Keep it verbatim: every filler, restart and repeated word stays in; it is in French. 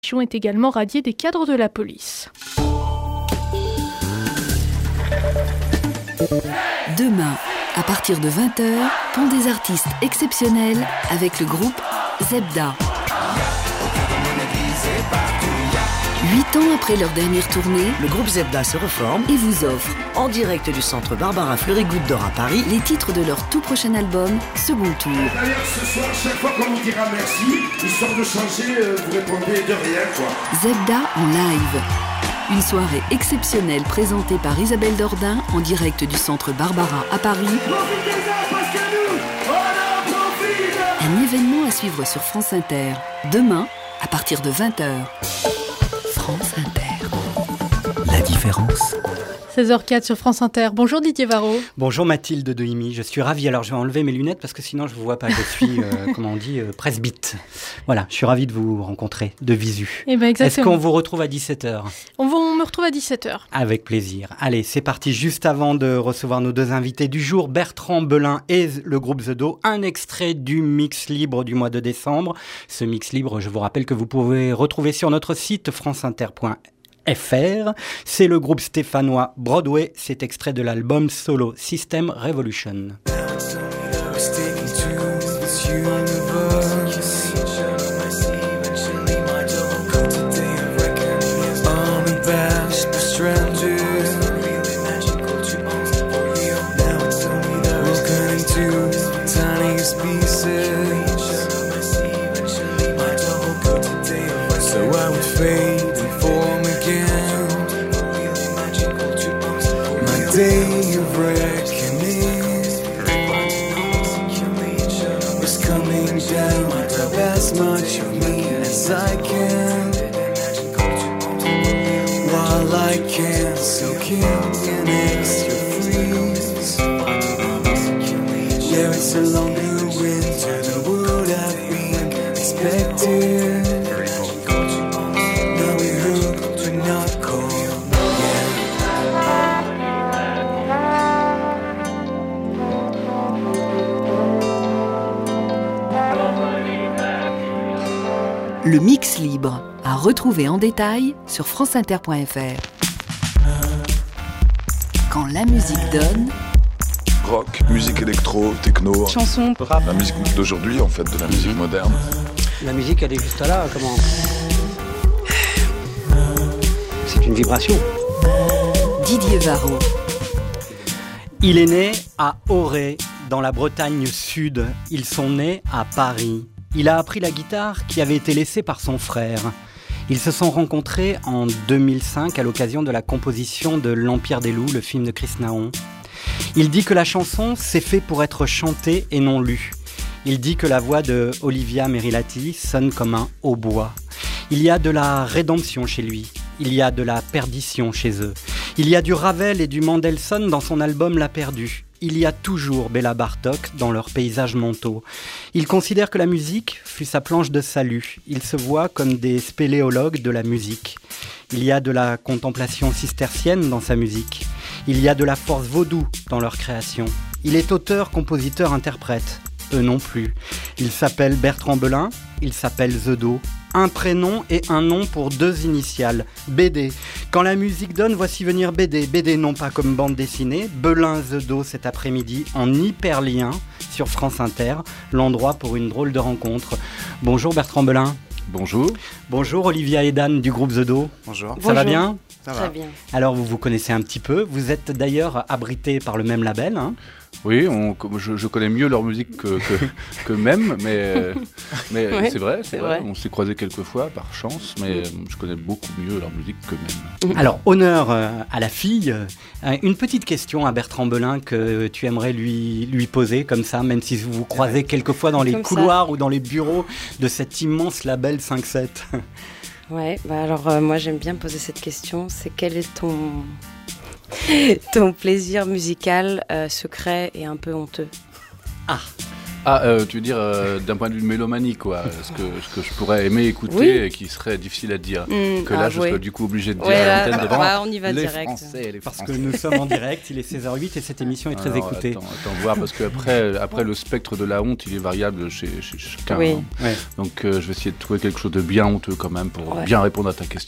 est également radiée des cadres de la police. Demain, à partir de vingt heures, Pont des artistes exceptionnels avec le groupe Zebda. Huit ans après leur dernière tournée, le groupe Zebda se reforme et vous offre, en direct du centre Barbara Fleury-Goutte d'Or à Paris, les titres de leur tout prochain album, Second Tour. D'ailleurs, ce soir, chaque fois qu'on vous dira merci, histoire de changer, euh, vous répondez de rien, quoi. Zebda en live. Une soirée exceptionnelle présentée par Isabelle Dordain en direct du centre Barbara à Paris. Profitez-en parce que nous, on en profite. Un événement à suivre sur France Inter. Demain, à partir de vingt heures. France Inter. La différence. seize heures quatre sur France Inter. Bonjour Didier Varro. Bonjour Mathilde Dehimi, je suis ravi. Alors je vais enlever mes lunettes parce que sinon je ne vous vois pas. Je suis, euh, comment on dit, euh, presbyte. Voilà, je suis ravi de vous rencontrer de visu. Eh ben exactement. Est-ce qu'on vous retrouve à dix-sept heures ? On, va, on me retrouve à dix-sept heures. Avec plaisir. Allez, c'est parti. Juste avant de recevoir nos deux invités du jour, Bertrand Belin et le groupe The Do, un extrait du mix libre du mois de décembre. Ce mix libre, je vous rappelle que vous pouvez retrouver sur notre site franceinter point F R. C'est le groupe stéphanois Broadway. C'est extrait de l'album solo System Revolution. Day of reckoning is coming down. I grab as much of me as I can, while I can soak in an extra freeze. Yeah, it's a longer winter than would have been expected. Now we hope to not cold. Le mix libre, à retrouver en détail sur franceinter point F R. Quand la musique donne... Rock, musique électro, techno, chanson, rap, la musique d'aujourd'hui en fait, de la musique moderne. La musique elle est juste là, comment... C'est une vibration. Didier Varro. Il est né à Auray, dans la Bretagne Sud. Ils sont nés à Paris. Il a appris la guitare qui avait été laissée par son frère. Ils se sont rencontrés en deux mille cinq à l'occasion de la composition de L'Empire des Loups, le film de Chris Nahon. Il dit que la chanson, c'est fait pour être chantée et non lue. Il dit que la voix de Olivia Merilati sonne comme un hautbois. Il y a de la rédemption chez lui. Il y a de la perdition chez eux. Il y a du Ravel et du Mendelssohn dans son album La Perdue. Il y a toujours Béla Bartók dans leurs paysages mentaux. Il considère que la musique fut sa planche de salut. Il se voit comme des spéléologues de la musique. Il y a de la contemplation cistercienne dans sa musique. Il y a de la force vaudou dans leur création. Il est auteur, compositeur, interprète. Eux non plus. Il s'appelle Bertrand Belin, il s'appelle The Do. Un prénom et un nom pour deux initiales, B D. Quand la musique donne, voici venir B D. B D non pas comme bande dessinée, Belin The Do cet après-midi en hyperlien sur France Inter, l'endroit pour une drôle de rencontre. Bonjour Bertrand Belin. Bonjour. Bonjour Olivia et Dan du groupe The Do. Bonjour. Ça Bonjour. va bien ? Ça Très va. bien. Alors vous vous connaissez un petit peu, vous êtes d'ailleurs abrité par le même label, hein ? Oui, on, je, je connais mieux leur musique que, que, que même, mais, mais Ouais, c'est vrai, c'est c'est vrai. vrai. On s'est croisés quelques fois par chance, mais je connais beaucoup mieux leur musique que même. Alors, honneur euh, à la fille. Euh, une petite question à Bertrand Belin que tu aimerais lui, lui poser comme ça, même si vous vous croisez quelquefois dans les Comme ça. couloirs ou dans les bureaux de cet immense label cinq sept. Ouais, bah alors euh, moi j'aime bien poser cette question. C'est quel est ton ton plaisir musical euh, secret et un peu honteux ? Ah, Ah, euh, tu veux dire euh, d'un point de vue mélomanie, quoi, ce que, ce que je pourrais aimer écouter oui. et qui serait difficile à dire. Mmh, que là, ah, je oui. serais du coup obligé de dire ouais, à l'antenne devant bah, on y va les direct. Français, les Parce Français. que nous sommes en direct, il est seize heures huit et cette émission est très Alors, écoutée. Attends, attends voir, parce qu'après après, le spectre de la honte, il est variable chez, chez chacun. Oui. Hein. Ouais. Donc, euh, je vais essayer de trouver quelque chose de bien honteux quand même pour ouais. bien répondre à ta question.